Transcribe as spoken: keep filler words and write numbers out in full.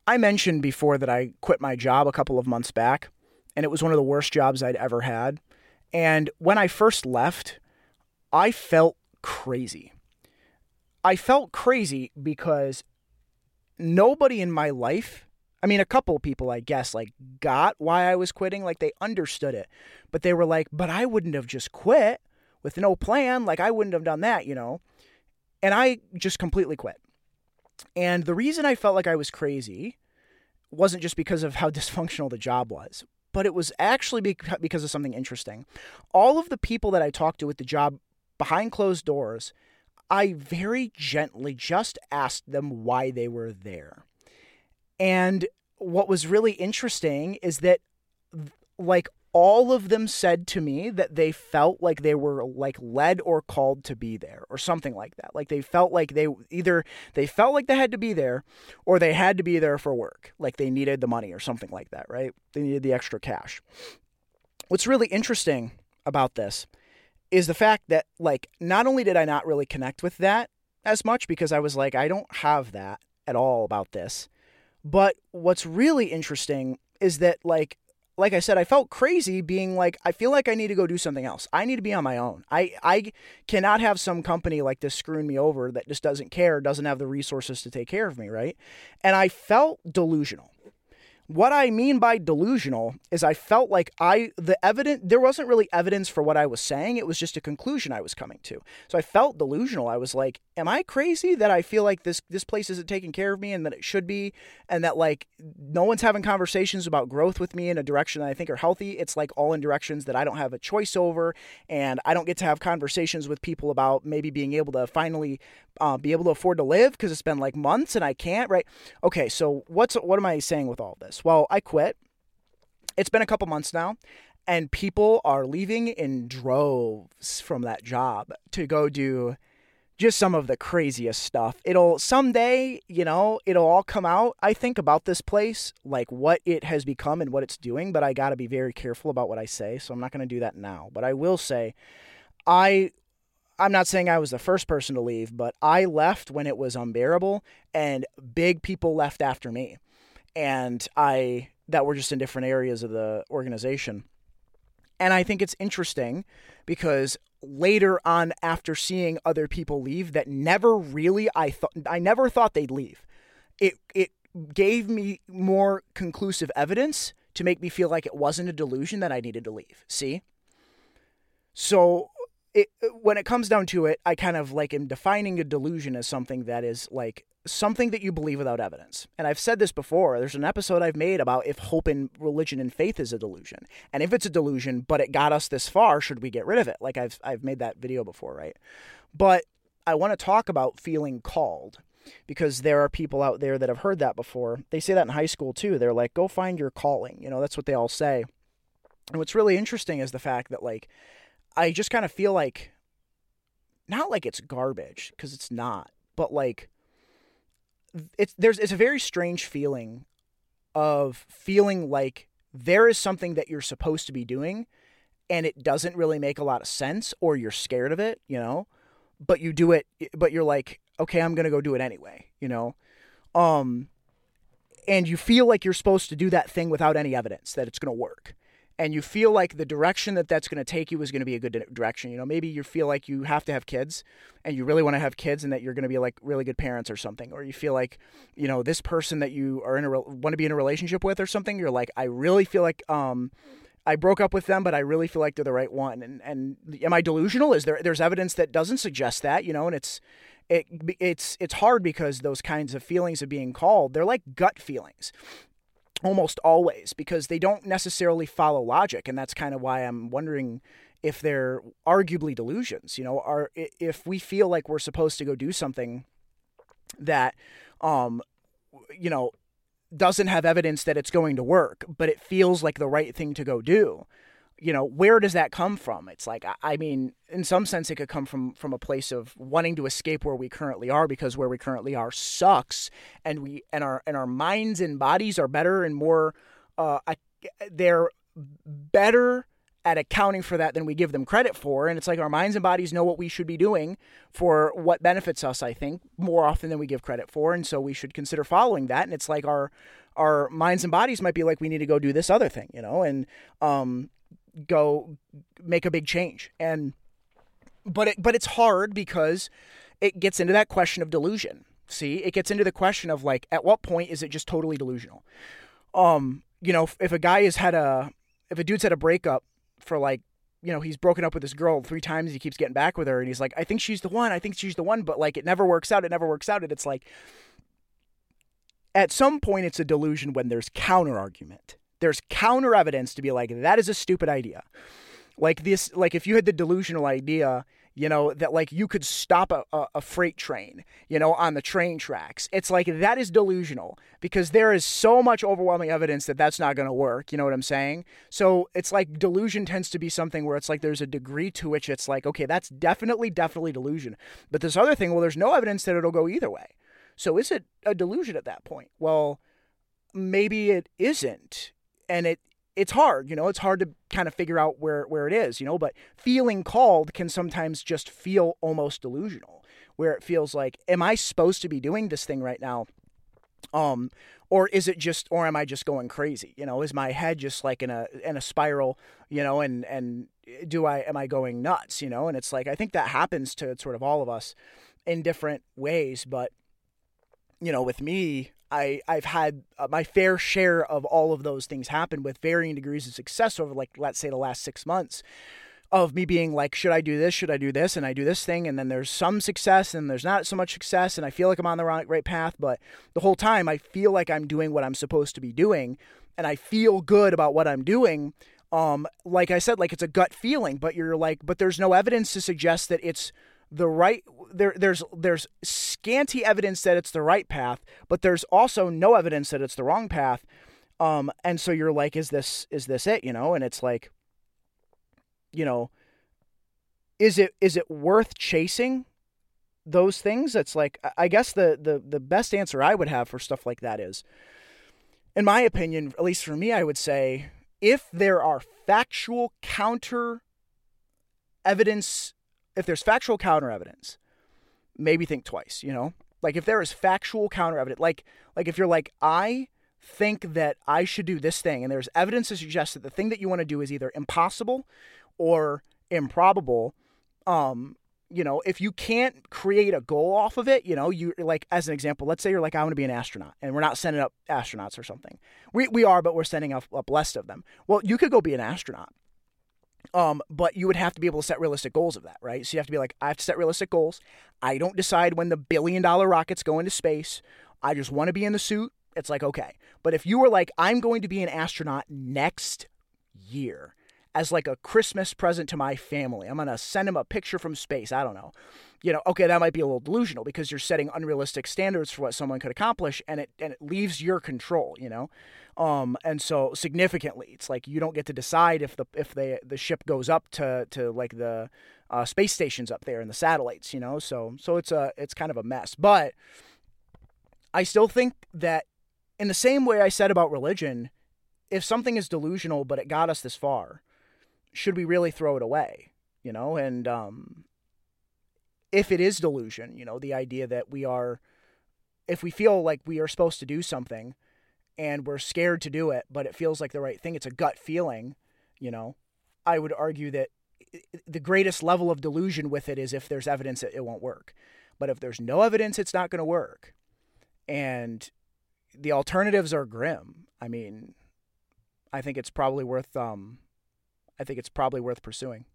I mentioned before that I quit my job a couple of months back, and it was one of the worst jobs I'd ever had. And when I first left, I felt crazy. I felt crazy because nobody in my life, I mean, a couple of people, I guess, like got why I was quitting. Like they understood it, but they were like, but I wouldn't have just quit with no plan. Like I wouldn't have done that, you know? And I just completely quit. And the reason I felt like I was crazy wasn't just because of how dysfunctional the job was, but it was actually because of something interesting. All of the people that I talked to at the job behind closed doors, I very gently just asked them why they were there. And what was really interesting is that, like, all of them said to me that they felt like they were like led or called to be there or something like that. Like they felt like they either they felt like they had to be there or they had to be there for work. Like they needed the money or something like that, right? They needed the extra cash. What's really interesting about this is the fact that, like, not only did I not really connect with that as much because I was like, I don't have that at all about this. But what's really interesting is that, like, like I said, I felt crazy being like, I feel like I need to go do something else. I need to be on my own. I, I cannot have some company like this screwing me over that just doesn't care, doesn't have the resources to take care of me, right? And I felt delusional. What I mean by delusional is I felt like I, the evidence, there wasn't really evidence for what I was saying. It was just a conclusion I was coming to. So I felt delusional. I was like, am I crazy that I feel like this, this place isn't taking care of me and that it should be, and that like no one's having conversations about growth with me in a direction that I think are healthy. It's like all in directions that I don't have a choice over, and I don't get to have conversations with people about maybe being able to finally uh, be able to afford to live because it's been like months and I can't, right? Okay. So what's, what am I saying with all this? Well, I quit. It's been a couple months now, and people are leaving in droves from that job to go do just some of the craziest stuff. It'll someday, you know, it'll all come out. I think about this place, like what it has become and what it's doing, but I got to be very careful about what I say. So I'm not going to do that now, but I will say I I'm not saying I was the first person to leave, but I left when it was unbearable, and big people left after me. And I, that were just in different areas of the organization. And I think it's interesting because later on, after seeing other people leave that never really, I thought, I never thought they'd leave. It, it gave me more conclusive evidence to make me feel like it wasn't a delusion that I needed to leave. See? So it, when it comes down to it, I kind of like am defining a delusion as something that is like something that you believe without evidence. And I've said this before. There's an episode I've made about if hope in religion and faith is a delusion. And if it's a delusion, but it got us this far, should we get rid of it? Like I've I've made that video before, right? But I want to talk about feeling called, because there are people out there that have heard that before. They say that in high school too. They're like, go find your calling. You know, that's what they all say. And what's really interesting is the fact that, like, I just kind of feel like, not like it's garbage, because it's not, but like, it's there's it's a very strange feeling of feeling like there is something that you're supposed to be doing and it doesn't really make a lot of sense, or you're scared of it, you know, but you do it, but you're like, okay, I'm going to go do it anyway, you know? Um, and you feel like you're supposed to do that thing without any evidence that it's going to work. And you feel like the direction that that's going to take you is going to be a good direction. You know, maybe you feel like you have to have kids and you really want to have kids and that you're going to be like really good parents or something. Or you feel like, you know, this person that you are in a, want to be in a relationship with or something. You're like, I really feel like, um, I broke up with them, but I really feel like they're the right one. And, and am I delusional? Is there, there's evidence that doesn't suggest that, you know, and it's, it, it's, it's hard because those kinds of feelings of being called, they're like gut feelings. Almost always, because they don't necessarily follow logic. And that's kind of why I'm wondering if they're arguably delusions, you know, are, if we feel like we're supposed to go do something that, um, you know, doesn't have evidence that it's going to work, but it feels like the right thing to go do, you know, where does that come from? It's like, I mean, in some sense, it could come from, from a place of wanting to escape where we currently are, because where we currently are sucks, and we, and our, and our minds and bodies are better and more, uh, they're better at accounting for that than we give them credit for. And it's like our minds and bodies know what we should be doing for what benefits us, I think, more often than we give credit for. And so we should consider following that. And it's like our our minds and bodies might be like, we need to go do this other thing, you know, and um, go make a big change. And but it, but it's hard because it gets into that question of delusion. See, it gets into the question of like, at what point is it just totally delusional? Um, you know, if, if a guy has had a, if a dude's had a breakup for like, you know, he's broken up with this girl three times, he keeps getting back with her, and he's like, I think she's the one, I think she's the one, but like, it never works out, it never works out, and it's like, at some point it's a delusion when there's counter argument. There's counter evidence to be like, that is a stupid idea. Like this, like if you had the delusional idea, you know, that like you could stop a, a, a freight train, you know, on the train tracks. It's like, that is delusional because there is so much overwhelming evidence that that's not going to work. You know what I'm saying? So it's like delusion tends to be something where it's like, there's a degree to which it's like, okay, that's definitely, definitely delusion. But this other thing, well, there's no evidence that it'll go either way. So is it a delusion at that point? Well, maybe it isn't. And it, it's hard, you know, it's hard to kind of figure out where, where it is, you know, but feeling called can sometimes just feel almost delusional, where it feels like, am I supposed to be doing this thing right now? Um, or is it just, or am I just going crazy? You know, is my head just like in a, in a spiral, you know, and, and do I, am I going nuts, you know? And it's like, I think that happens to sort of all of us in different ways, but you know, with me, I, I've had uh, my fair share of all of those things happen with varying degrees of success over, like, let's say the last six months of me being like, should I do this? Should I do this? And I do this thing. And then there's some success and there's not so much success. And I feel like I'm on the right, right path. But the whole time I feel like I'm doing what I'm supposed to be doing. And I feel good about what I'm doing. Um, like I said, like it's a gut feeling, but you're like, but there's no evidence to suggest that it's the right, there, there's, there's scanty evidence that it's the right path, but there's also no evidence that it's the wrong path. Um, and so you're like, is this, is this it, you know? And it's like, you know, is it, is it worth chasing those things? It's like, I guess the, the, the best answer I would have for stuff like that is, in my opinion, at least for me, I would say, if there are factual counter evidence, if there's factual counter evidence, maybe think twice, you know? Like if there is factual counter evidence, like, like if you're like, I think that I should do this thing, and there's evidence to suggest that the thing that you want to do is either impossible or improbable, um, you know, if you can't create a goal off of it, you know, you like, as an example, let's say you're like, I want to be an astronaut, and we're not sending up astronauts or something. We we are, but we're sending up, up less of them. Well, you could go be an astronaut. Um, but you would have to be able to set realistic goals of that, right? So you have to be like, I have to set realistic goals. I don't decide when the billion dollar rockets go into space. I just want to be in the suit. It's like, okay. But if you were like, I'm going to be an astronaut next year as like a Christmas present to my family, I'm going to send them a picture from space. I don't know. You know, okay, that might be a little delusional because you're setting unrealistic standards for what someone could accomplish, and it and it leaves your control, you know? Um, and so significantly, it's like you don't get to decide if the if they, the ship goes up to, to like the uh, space stations up there and the satellites, you know? So so it's a it's kind of a mess. But I still think that in the same way I said about religion, if something is delusional but it got us this far, should we really throw it away, you know? And um, if it is delusion, you know, the idea that we are, if we feel like we are supposed to do something and we're scared to do it, but it feels like the right thing, it's a gut feeling, you know, I would argue that the greatest level of delusion with it is if there's evidence that it won't work. But if there's no evidence, it's not going to work. And the alternatives are grim. I mean, I think it's probably worth, um, I think it's probably worth pursuing.